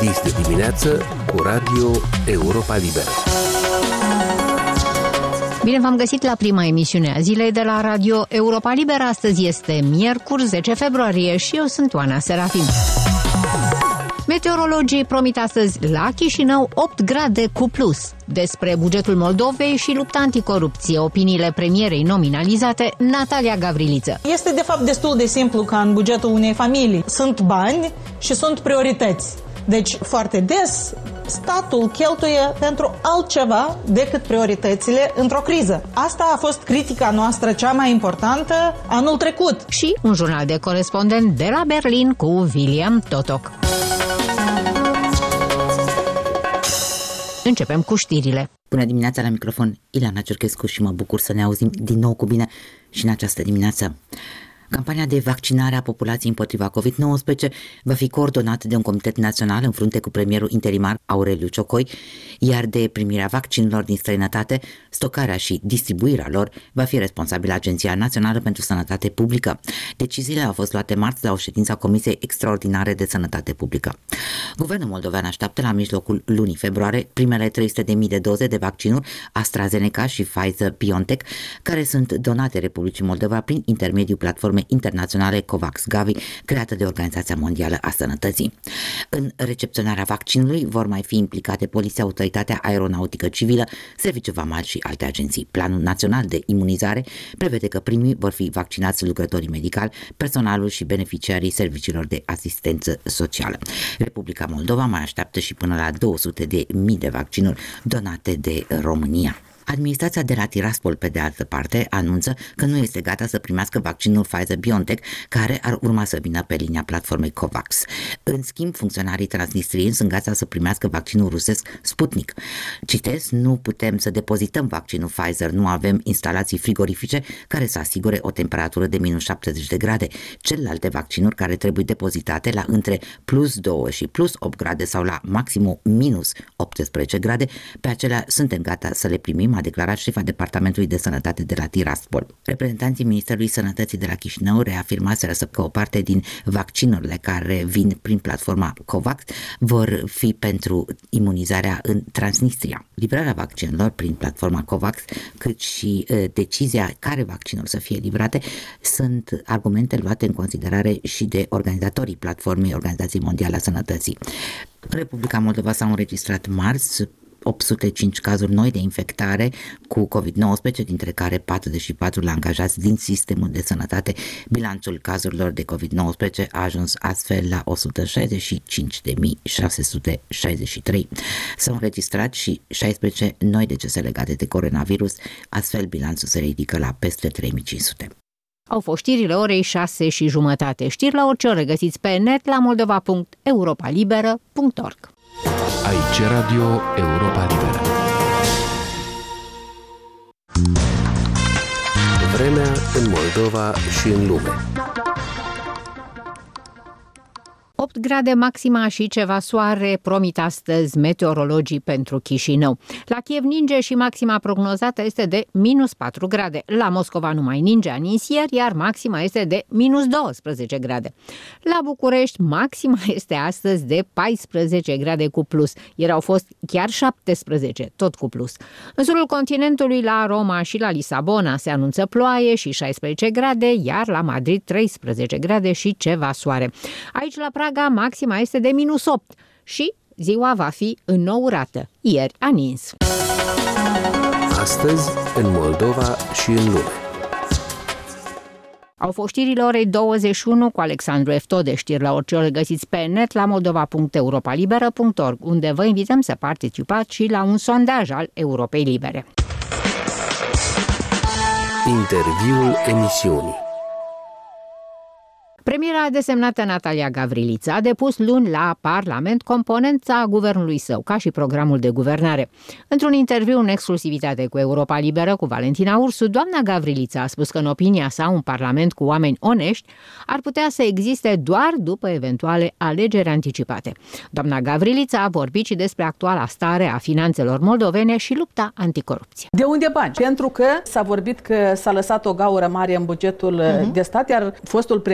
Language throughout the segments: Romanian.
Dis de dimineață cu Radio Europa Liberă. Bine v-am găsit la prima emisiune a zilei de la Radio Europa Liberă. Astăzi este miercuri, 10 februarie și eu sunt Oana Serafim. Meteorologii promit astăzi la Chișinău 8 grade cu plus. Despre bugetul Moldovei și lupta anticorupție, opiniile premierei nominalizate, Natalia Gavriliță. Este de fapt destul de simplu ca în bugetul unei familii. Sunt bani și sunt priorități. Deci foarte des statul cheltuie pentru altceva decât prioritățile într-o criză. Asta a fost critica noastră cea mai importantă anul trecut. Și un jurnal de corespondent de la Berlin cu William Totok. Începem cu știrile. Bună dimineața, la microfon Ileana Cerchescu și mă bucur să ne auzim din nou cu bine și în această dimineață. Campania de vaccinare a populației împotriva COVID-19 va fi coordonată de un comitet național în frunte cu premierul interimar Aureliu Ciocoi, iar de primirea vaccinurilor din străinătate, stocarea și distribuirea lor va fi responsabilă Agenția Națională pentru Sănătate Publică. Deciziile au fost luate marți la o ședință a Comisiei Extraordinare de Sănătate Publică. Guvernul moldovean așteaptă la mijlocul lunii februarie primele 300.000 de doze de vaccinuri AstraZeneca și Pfizer-BioNTech, care sunt donate Republicii Moldova prin intermediul platformei internaționale COVAX-Gavi, creată de Organizația Mondială a Sănătății. În recepționarea vaccinului vor mai fi implicate Poliția, Autoritatea Aeronautică Civilă, Serviciul Vamal și alte agenții. Planul național de imunizare prevede că primii vor fi vaccinați lucrătorii medicali, personalul și beneficiarii serviciilor de asistență socială. Republica Moldova mai așteaptă și până la 200.000 de vaccinuri donate de România. Administrația de la Tiraspol, pe de altă parte, anunță că nu este gata să primească vaccinul Pfizer-BioNTech, care ar urma să vină pe linia platformei COVAX. În schimb, funcționarii transnistrieni sunt gata să primească vaccinul rusesc Sputnik. Citez, nu putem să depozităm vaccinul Pfizer, nu avem instalații frigorifice care să asigure o temperatură de minus 70 de grade. Celelalte vaccinuri care trebuie depozitate la între plus 2 și plus 8 grade sau la maximum minus 18 grade, pe acelea suntem gata să le primim, a declarat șefa Departamentului de Sănătate de la Tiraspol. Reprezentanții Ministerului Sănătății de la Chișinău reafirmaseră că o parte din vaccinurile care vin prin platforma COVAX vor fi pentru imunizarea în Transnistria. Livrarea vaccinurilor prin platforma COVAX, cât și decizia care vaccinuri să fie livrate, sunt argumente luate în considerare și de organizatorii platformei Organizației Mondiale a Sănătății. În Republica Moldova s-au înregistrat marți 805 cazuri noi de infectare cu COVID-19, dintre care 44 la angajați din sistemul de sănătate. Bilanțul cazurilor de COVID-19 a ajuns astfel la 165.663. S-au înregistrat și 16 noi decese legate de coronavirus, astfel bilanțul se ridică la peste 3500. Au fost știrile orei 6:30. Știri la orice oră găsiți pe net la moldova.europalibera.org. Aici Radio Europa Liberă. Vremea în Moldova și în lume. 8 grade maxima și ceva soare promit astăzi meteorologii pentru Chișinău. La Kiev ninge și maxima prognozată este de minus 4 grade. La Moscova nu mai ninge, a nins ieri, iar maxima este de minus 12 grade. La București maxima este astăzi de 14 grade cu plus. Ieri au fost chiar 17, tot cu plus. În surul continentului, la Roma și la Lisabona se anunță ploaie și 16 grade, iar la Madrid 13 grade și ceva soare. Aici la Praga maxima este de minus 8 și ziua va fi înnourată. Ieri a nins. Astăzi în Moldova și în lume. Au fost știrile orei 21 cu Alexandru Eftode. Știri la orice oră găsiți pe net la moldova.europalibera.org, unde vă invităm să participați și la un sondaj al Europei Libere. Interviul emisiunii. Premiera desemnată Natalia Gavriliță a depus luni la Parlament componența guvernului său, ca și programul de guvernare. Într-un interviu în exclusivitate cu Europa Liberă cu Valentina Ursu, doamna Gavriliță a spus că, în opinia sa, un parlament cu oameni onești ar putea să existe doar după eventuale alegeri anticipate. Doamna Gavriliță a vorbit și despre actuala stare a finanțelor moldovene și lupta anticorupție. De unde bani? Pentru că s-a vorbit că s-a lăsat o gaură mare în bugetul de stat, iar fostul premier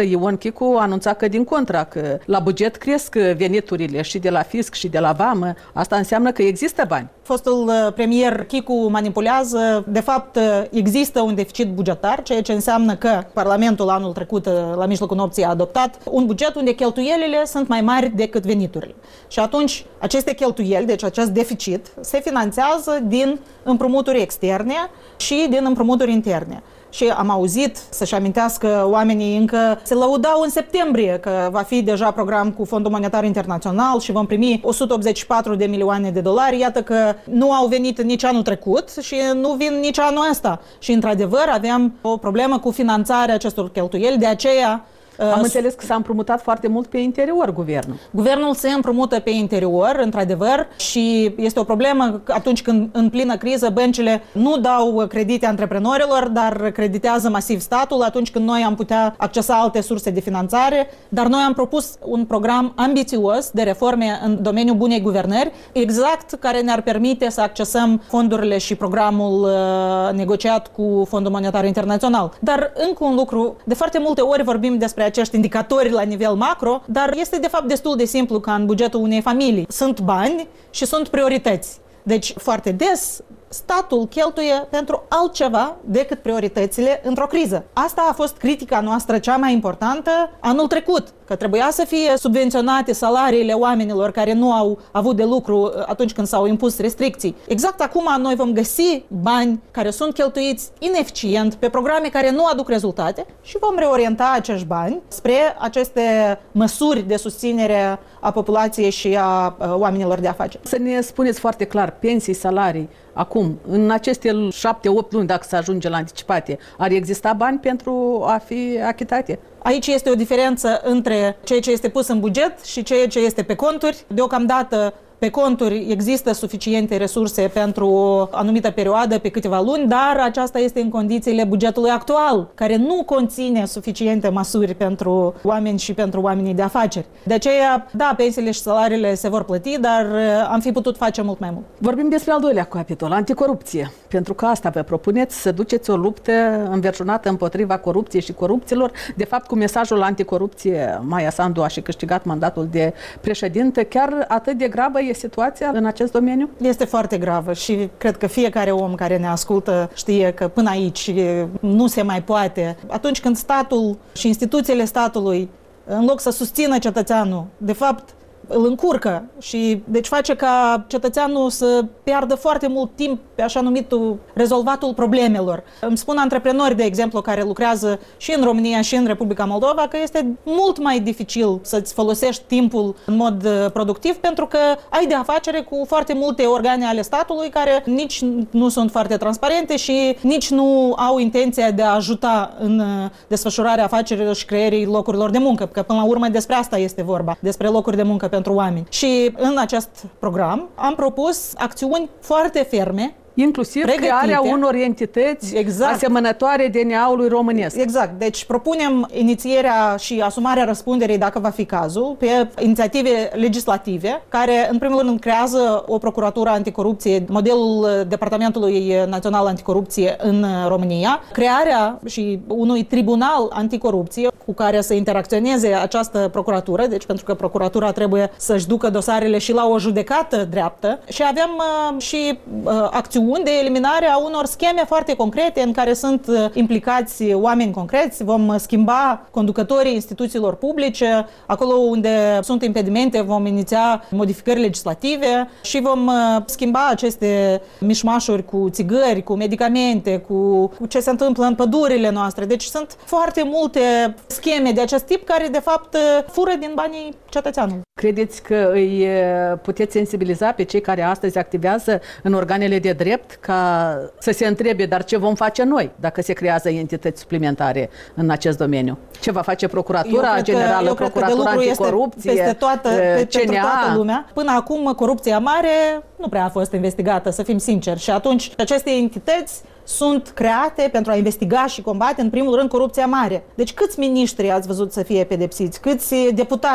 Ion Chicu anunța că din contra, că la buget cresc veniturile și de la fisc și de la vamă. Asta înseamnă că există bani. Fostul premier Chicu manipulează. De fapt, există un deficit bugetar, ceea ce înseamnă că Parlamentul anul trecut, la mijlocul nopții, a adoptat un buget unde cheltuielile sunt mai mari decât veniturile. Și atunci, aceste cheltuieli, deci acest deficit, se finanțează din împrumuturi externe și din împrumuturi interne. Și am auzit să-și amintească oamenii încă se lăudau în septembrie că va fi deja program cu Fondul Monetar Internațional și vom primi 184 de milioane de dolari. Iată că nu au venit nici anul trecut și nu vin nici anul ăsta. Și într-adevăr avem o problemă cu finanțarea acestor cheltuieli, de aceea am înțeles că s-a împrumutat foarte mult pe interior guvernul. Guvernul se împrumută pe interior, într-adevăr, și este o problemă atunci când în plină criză băncile nu dau credite antreprenorilor, dar creditează masiv statul atunci când noi am putea accesa alte surse de finanțare. Dar noi am propus un program ambițios de reforme în domeniul bunei guvernări, exact care ne-ar permite să accesăm fondurile și programul negociat cu Fondul Monetar Internațional. Dar încă un lucru, de foarte multe ori vorbim despre acești indicatori la nivel macro, dar este de fapt destul de simplu ca în bugetul unei familii. Sunt bani și sunt priorități. Deci foarte des statul cheltuie pentru altceva decât prioritățile într-o criză. Asta a fost critica noastră cea mai importantă anul trecut, că trebuia să fie subvenționate salariile oamenilor care nu au avut de lucru atunci când s-au impus restricții. Exact acum noi vom găsi bani care sunt cheltuiți ineficient pe programe care nu aduc rezultate și vom reorienta acești bani spre aceste măsuri de susținere a populației și a oamenilor de afaceri. Să ne spuneți foarte clar, pensii, salarii, acum, în aceste 7-8 luni, dacă se ajunge la anticipate, ar exista bani pentru a fi achitate? Aici este o diferență între ceea ce este pus în buget și ceea ce este pe conturi. Deocamdată, pe conturi există suficiente resurse pentru o anumită perioadă, pe câteva luni, dar aceasta este în condițiile bugetului actual, care nu conține suficiente măsuri pentru oameni și pentru oamenii de afaceri. De aceea, da, pensiile și salariile se vor plăti, dar am fi putut face mult mai mult. Vorbim despre al doilea capitol, anticorupție. Pentru că asta vă propuneți, să duceți o luptă înverșunată împotriva corupției și corupților. De fapt, cu mesajul anticorupție, Maia Sandu a și câștigat mandatul de președinte. Chiar atât de gravă e situația în acest domeniu? Este foarte gravă și cred că fiecare om care ne ascultă știe că până aici nu se mai poate. Atunci când statul și instituțiile statului, în loc să susțină cetățeanul, de fapt îl încurcă și deci face ca cetățeanul să piardă foarte mult timp pe așa numitul rezolvatul problemelor. Îmi spun antreprenori, de exemplu, care lucrează și în România și în Republica Moldova, că este mult mai dificil să-ți folosești timpul în mod productiv pentru că ai de afacere cu foarte multe organe ale statului care nici nu sunt foarte transparente și nici nu au intenția de a ajuta în desfășurarea afacerilor și creierii locurilor de muncă, că până la urmă despre asta este vorba, despre locuri de muncă pentru oameni. Și în acest program am propus acțiuni foarte ferme, inclusiv crearea unor entități asemănătoare DNA-ului românesc. Exact. Deci propunem inițierea și asumarea răspunderii, dacă va fi cazul, pe inițiative legislative, care în primul rând creează o procuratură anticorupție, modelul Departamentului Național Anticorupție în România, crearea și unui tribunal anticorupție cu care să interacționeze această procuratură, deci pentru că procuratura trebuie să-și ducă dosarele și la o judecată dreaptă, și avem și acțiuni de eliminare a unor scheme foarte concrete în care sunt implicați oameni concreți. Vom schimba conducătorii instituțiilor publice, acolo unde sunt impedimente vom iniția modificări legislative și vom schimba aceste mișmașuri cu țigări, cu medicamente, cu ce se întâmplă în pădurile noastre. Deci sunt foarte multe scheme de acest tip care de fapt fură din banii cetățeanului. Credeți că îi puteți sensibiliza pe cei care astăzi activează în organele de drept ca să se întrebe, dar ce vom face noi dacă se creează entități suplimentare în acest domeniu? Ce va face Procuratura Generală, Procuratura Anticorupție, peste toată CNA? Lumea. Până acum corupția mare nu prea a fost investigată, să fim sinceri, și atunci aceste entități sunt create pentru a investiga și combate, în primul rând, corupția mare. Deci câți miniștri ați văzut să fie pedepsiți? Câți deputați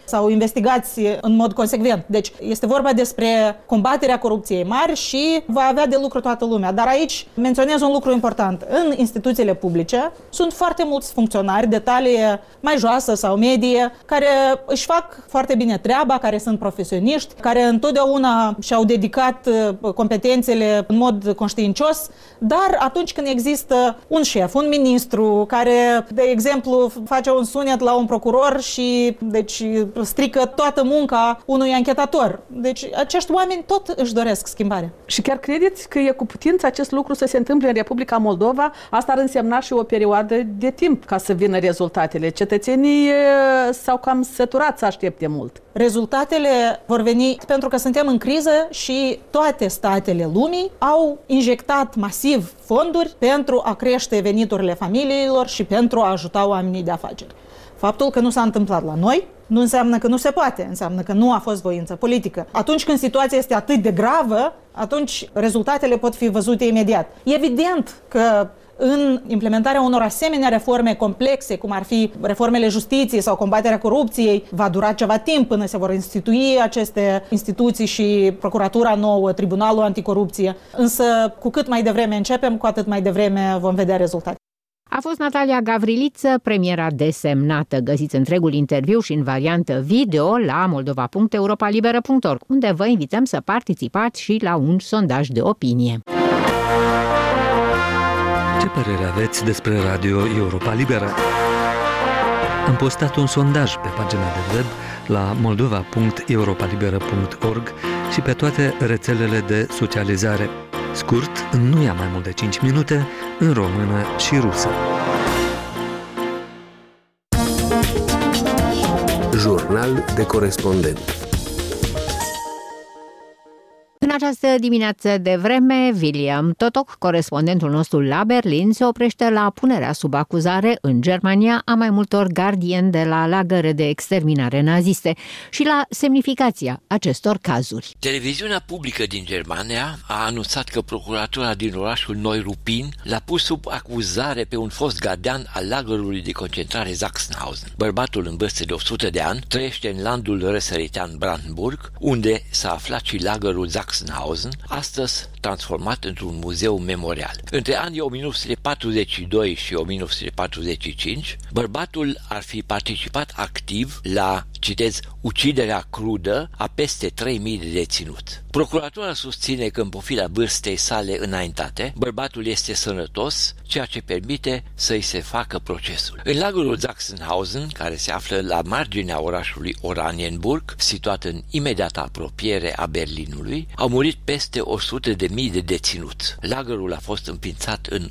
sau investigați în mod consecvent. Deci este vorba despre combaterea corupției mari și va avea de lucru toată lumea. Dar aici menționez un lucru important. În instituțiile publice sunt foarte mulți funcționari de talie mai joasă sau medie care își fac foarte bine treaba, care sunt profesioniști, care întotdeauna și-au dedicat competențele în mod conștiincios, dar atunci când există un șef, un ministru care, de exemplu, face un sunet la un procuror și deci strică toată munca unui anchetator. Deci acești oameni tot își doresc schimbarea. Și chiar credeți că e cu putință acest lucru să se întâmple în Republica Moldova? Asta ar însemna și o perioadă de timp ca să vină rezultatele. Cetățenii s-au cam săturat să aștepte mult. Rezultatele vor veni pentru că suntem în criză și toate statele lumii au injectat masiv fonduri pentru a crește veniturile familiilor și pentru a ajuta oamenii de afaceri. Faptul că nu s-a întâmplat la noi nu înseamnă că nu se poate, înseamnă că nu a fost voință politică. Atunci când situația este atât de gravă, atunci rezultatele pot fi văzute imediat. Evident că în implementarea unor asemenea reforme complexe, cum ar fi reformele justiției sau combaterea corupției, va dura ceva timp până se vor institui aceste instituții și procuratura nouă, Tribunalul Anticorupție. Însă, cu cât mai devreme începem, cu atât mai devreme vom vedea rezultate. A fost Natalia Gavriliță, premiera desemnată. Găsiți întregul interviu și în variantă video la moldova.europalibera.org, unde vă invităm să participați și la un sondaj de opinie. Ce părere aveți despre Radio Europa Liberă? Am postat un sondaj pe pagina de web la moldova.europalibera.org și pe toate rețelele de socializare. Scurt, nu ia mai mult de 5 minute, în română și rusă. Jurnal de corespondent. În această dimineață de vreme, William Totok, corespondentul nostru la Berlin, se oprește la punerea sub acuzare în Germania a mai multor gardieni de la lagăre de exterminare naziste și la semnificația acestor cazuri. Televiziunea publică din Germania a anunțat că procuratura din orașul Neuruppin l-a pus sub acuzare pe un fost gardian al lagărului de concentrare Sachsenhausen. Bărbatul în vârstă de 100 de ani trăiește în landul răsăritean Brandenburg, unde s-a aflat și lagărul Sachsenhausen, astăzi transformat într-un muzeu memorial. Între anii 1942 și 1945, bărbatul ar fi participat activ la, citez, uciderea crudă a peste 3000 de deținuți. Procuratura susține că în pofida vârstei sale înaintate, bărbatul este sănătos, ceea ce permite să-i se facă procesul. În lagărul Sachsenhausen, care se află la marginea orașului Oranienburg, situat în imediată apropiere a Berlinului, au murit peste 100.000 de deținuți. Lagărul a fost înființat în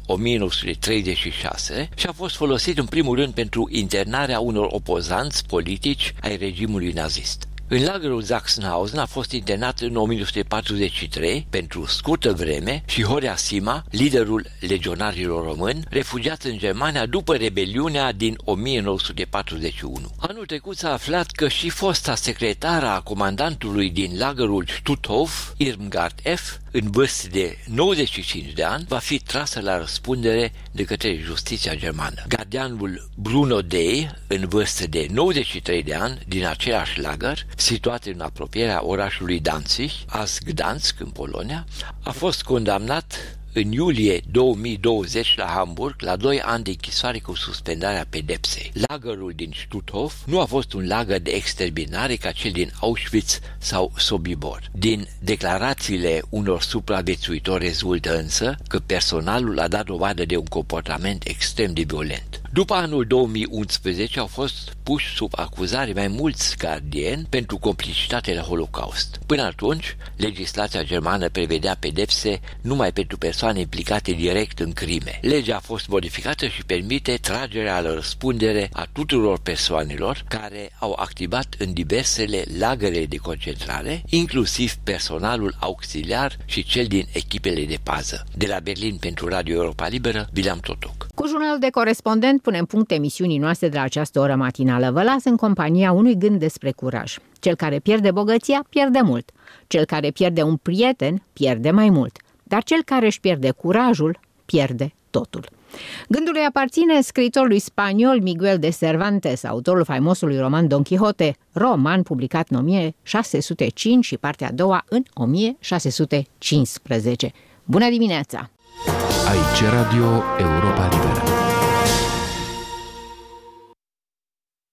1936 și a fost folosit în primul rând pentru internarea unor opozanți politici ai regimului nazist. În lagărul Sachsenhausen a fost internat în 1943 pentru scurtă vreme și Horea Sima, liderul legionarilor români, refugiat în Germania după rebeliunea din 1941. Anul trecut s-a aflat că și fosta secretară a comandantului din lagărul Stutthof, Irmgard F., în vârstă de 95 de ani, va fi trasă la răspundere de către justiția germană. Gardianul Bruno Day, în vârstă de 93 de ani, din același lagăr, situat în apropierea orașului Danzig, azi Gdansk, în Polonia, a fost condamnat în iulie 2020 la Hamburg la 2 ani de închisoare cu suspendarea pedepsei. Lagărul din Stutthof nu a fost un lagăr de exterminare ca cel din Auschwitz sau Sobibor. Din declarațiile unor supraviețuitori rezultă însă că personalul a dat dovadă de un comportament extrem de violent. După anul 2011 au fost puși sub acuzare mai mulți gardieni pentru complicitate la Holocaust. Până atunci, legislația germană prevedea pedepse numai pentru persoane implicate direct în crime. Legea a fost modificată și permite tragerea la răspundere a tuturor persoanelor care au activat în diversele lagăre de concentrare, inclusiv personalul auxiliar și cel din echipele de pază. De la Berlin pentru Radio Europa Liberă, William Totok. Cu jurnalul de corespondent punem punct emisiunii noastre de la această oră matinală. Vă las în compania unui gând despre curaj. Cel care pierde bogăția, pierde mult. Cel care pierde un prieten, pierde mai mult. Dar cel care își pierde curajul, pierde totul. Gândul îi aparține scriitorului spaniol Miguel de Cervantes, autorul faimosului roman Don Quixote, roman publicat în 1605 și partea a doua în 1615. Bună dimineața! Aici Radio Europa Liberă.